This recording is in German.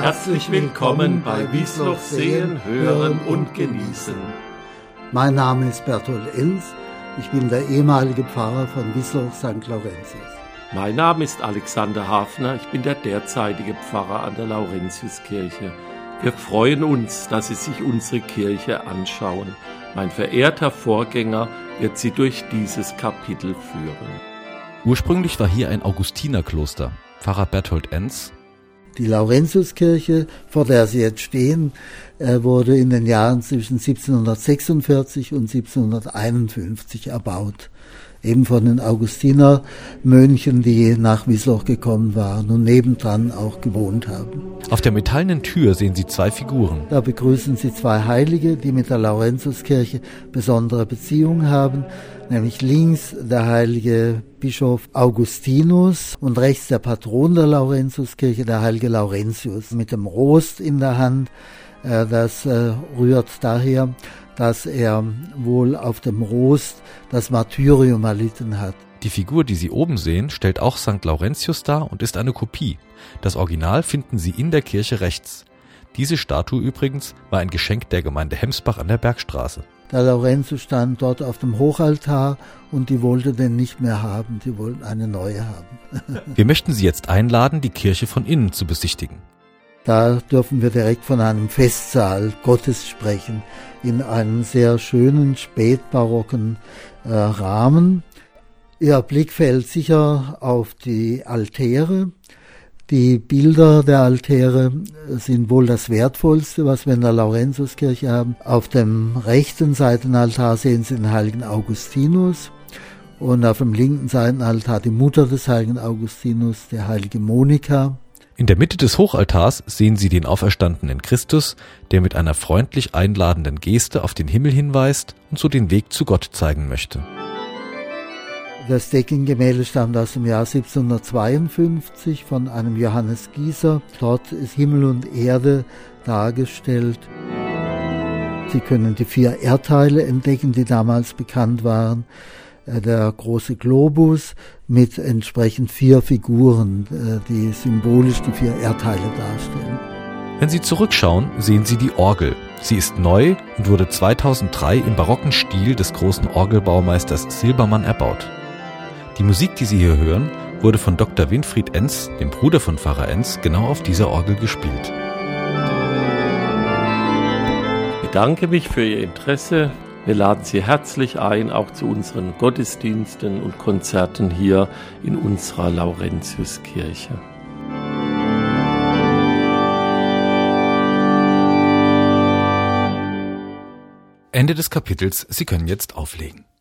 Herzlich willkommen bei Wiesloch sehen, hören und genießen. Mein Name ist Berthold Enz. Ich bin der ehemalige Pfarrer von Wiesloch St. Laurentius. Mein Name ist Alexander Hafner. Ich bin der derzeitige Pfarrer an der Laurentiuskirche. Wir freuen uns, dass Sie sich unsere Kirche anschauen. Mein verehrter Vorgänger wird Sie durch dieses Kapitel führen. Ursprünglich war hier ein Augustinerkloster. Pfarrer Berthold Enz. Die Laurentiuskirche, vor der Sie jetzt stehen, wurde in den Jahren zwischen 1746 und 1751 erbaut. Eben von den Augustinermönchen, die nach Wiesloch gekommen waren und nebendran auch gewohnt haben. Auf der metallenen Tür sehen Sie zwei Figuren. Da begrüßen Sie zwei Heilige, die mit der Laurentiuskirche besondere Beziehungen haben, nämlich links der heilige Bischof Augustinus und rechts der Patron der Laurentiuskirche, der heilige Laurentius, mit dem Rost in der Hand. Das rührt daher, dass er wohl auf dem Rost das Martyrium erlitten hat. Die Figur, die Sie oben sehen, stellt auch St. Laurentius dar und ist eine Kopie. Das Original finden Sie in der Kirche rechts. Diese Statue übrigens war ein Geschenk der Gemeinde Hemsbach an der Bergstraße. Der Laurentius stand dort auf dem Hochaltar und die wollte den nicht mehr haben, die wollten eine neue haben. Wir möchten Sie jetzt einladen, die Kirche von innen zu besichtigen. Da dürfen wir direkt von einem Festsaal Gottes sprechen, in einem sehr schönen, spätbarocken Rahmen. Ihr Blick fällt sicher auf die Altäre. Die Bilder der Altäre sind wohl das Wertvollste, was wir in der Laurentiuskirche haben. Auf dem rechten Seitenaltar sehen Sie den heiligen Augustinus und auf dem linken Seitenaltar die Mutter des heiligen Augustinus, die heilige Monika. In der Mitte des Hochaltars sehen Sie den auferstandenen Christus, der mit einer freundlich einladenden Geste auf den Himmel hinweist und so den Weg zu Gott zeigen möchte. Das Deckengemälde stammt aus dem Jahr 1752 von einem Johannes Gieser. Dort ist Himmel und Erde dargestellt. Sie können die 4 Erdteile entdecken, die damals bekannt waren. Der große Globus mit entsprechend 4 Figuren, die symbolisch die 4 Erdteile darstellen. Wenn Sie zurückschauen, sehen Sie die Orgel. Sie ist neu und wurde 2003 im barocken Stil des großen Orgelbaumeisters Silbermann erbaut. Die Musik, die Sie hier hören, wurde von Dr. Winfried Enz, dem Bruder von Pfarrer Enz, genau auf dieser Orgel gespielt. Ich bedanke mich für Ihr Interesse. Wir laden Sie herzlich ein, auch zu unseren Gottesdiensten und Konzerten hier in unserer Laurentiuskirche. Ende des Kapitels. Sie können jetzt auflegen.